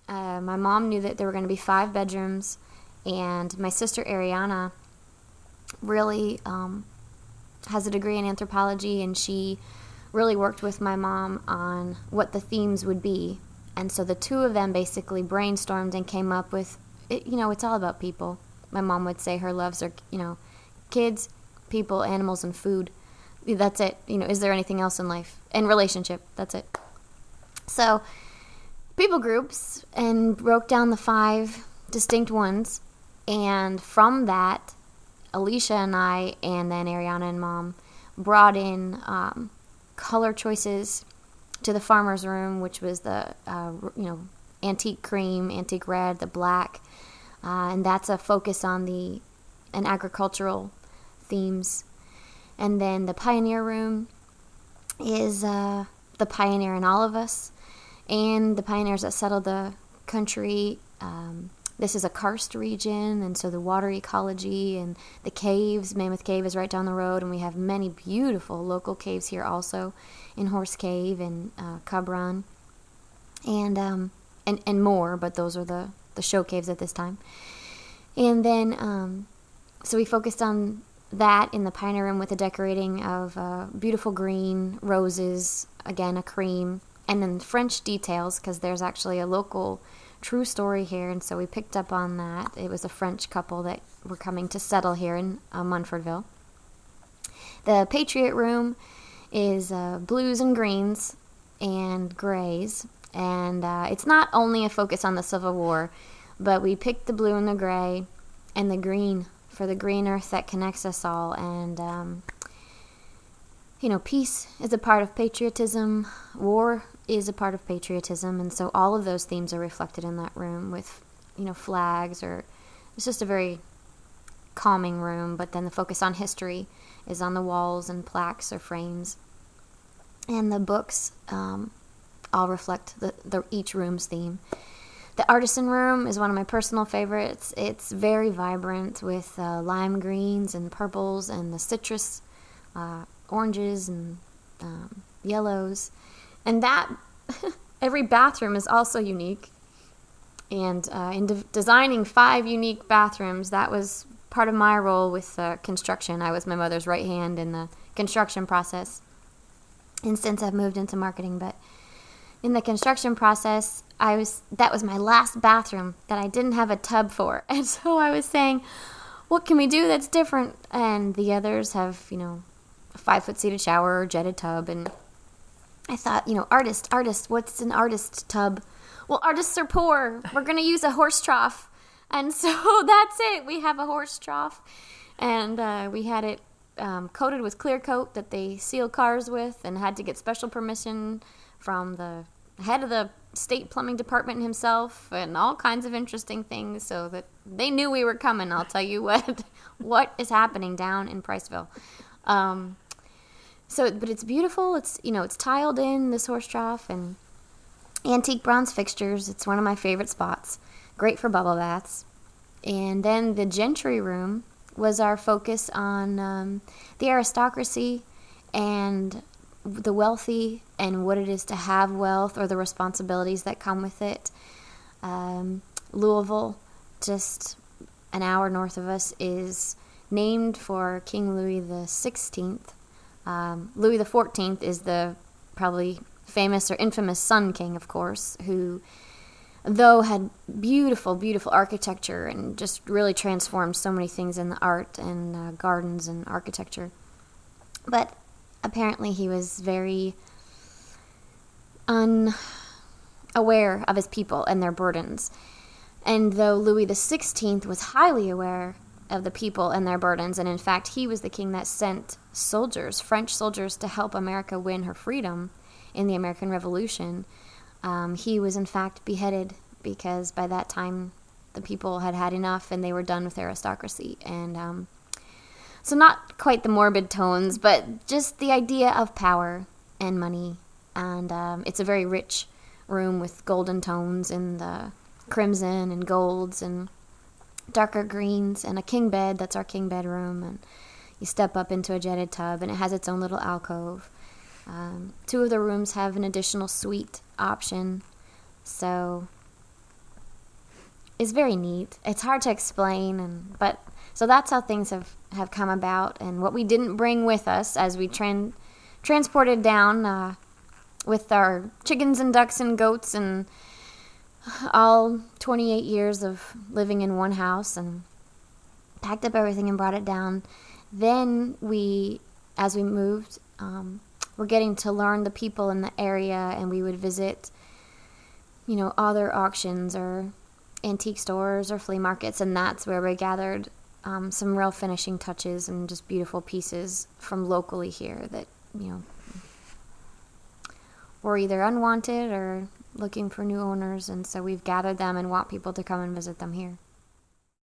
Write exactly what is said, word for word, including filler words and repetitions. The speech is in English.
uh, my mom knew that there were going to be five bedrooms, and my sister Ariana really um, has a degree in anthropology, and she really worked with my mom on what the themes would be. And so the two of them basically brainstormed and came up with, it, you know, it's all about people. My mom would say her loves are, you know, kids, people, animals, and food. That's it. You know, is there anything else in life? And relationship. That's it. So, people groups, and broke down the five distinct ones. And from that, Alicia and I, and then Ariana and Mom, brought in um, color choices to the farmer's room, which was the, uh, you know, antique cream, antique red, the black. Uh, and that's a focus on the an agricultural themes. And then the pioneer room is uh, the pioneer in all of us, and the pioneers that settled the country. Um, this is a karst region, and so the water ecology and the caves. Mammoth Cave is right down the road, and we have many beautiful local caves here also, in Horse Cave and uh, Cub Run, and um, and and more. But those are the the show caves at this time. And then um, so we focused on that in the pioneer room with the decorating of uh, beautiful green roses, again a cream, and then French details, because there's actually a local true story here, and so we picked up on that. It was a French couple that were coming to settle here in uh, Munfordville. The Patriot room is uh, blues and greens and grays, and uh, it's not only a focus on the Civil War, but we picked the blue and the gray and the green for the green earth that connects us all. And um, you know, peace is a part of patriotism, war is a part of patriotism, and so all of those themes are reflected in that room with, you know, flags. Or it's just a very calming room. But then the focus on history is on the walls and plaques or frames, and the books um, all reflect the, the each room's theme. The artisan room is one of my personal favorites. It's very vibrant with uh, lime greens and purples and the citrus, uh, oranges and um, yellows. And that, every bathroom is also unique. And uh, in de- designing five unique bathrooms, that was part of my role with uh, construction. I was my mother's right hand in the construction process. And since I've moved into marketing, but in the construction process, I was that was my last bathroom that I didn't have a tub for. And so I was saying, what can we do that's different? And the others have, you know, a five-foot seated shower or jetted tub. And I thought, you know, artist, artist, what's an artist tub? Well, artists are poor. We're going to use a horse trough. And so that's it. We have a horse trough. And uh, we had it um, coated with clear coat that they seal cars with, and had to get special permission from the head of the state plumbing department himself, and all kinds of interesting things, so that they knew we were coming. I'll tell you what what is happening down in Priceville. Um, so, but it's beautiful. It's, you know, it's tiled in, this horse trough, and antique bronze fixtures. It's one of my favorite spots. Great for bubble baths. And then the gentry room was our focus on um, the aristocracy and the wealthy, and what it is to have wealth, or the responsibilities that come with it. Um, Louisville, just an hour north of us, is named for King Louis the Sixteenth. Um, Louis the Fourteenth is the probably famous or infamous Sun King, of course, who, though had beautiful, beautiful architecture and just really transformed so many things in the art and uh, gardens and architecture. But apparently he was very unaware of his people and their burdens. And though Louis the Sixteenth was highly aware of the people and their burdens, and in fact he was the king that sent soldiers, French soldiers, to help America win her freedom in the American Revolution, um, he was in fact beheaded, because by that time the people had had enough and they were done with aristocracy. And um, so not quite the morbid tones, but just the idea of power and money. And um, it's a very rich room with golden tones and the crimson and golds and darker greens, and a king bed. That's our king bedroom. And you step up into a jetted tub, and it has its own little alcove. Um, two of the rooms have an additional suite option. So is very neat. It's hard to explain, and but so that's how things have, have come about. And what we didn't bring with us as we tran- transported down uh, with our chickens and ducks and goats and all twenty-eight years of living in one house, and packed up everything and brought it down. Then we, as we moved, um, were getting to learn the people in the area, and we would visit, you know, other auctions or antique stores or flea markets, and that's where we gathered um, some real finishing touches and just beautiful pieces from locally here that, you know, were either unwanted or looking for new owners, and so we've gathered them and want people to come and visit them here.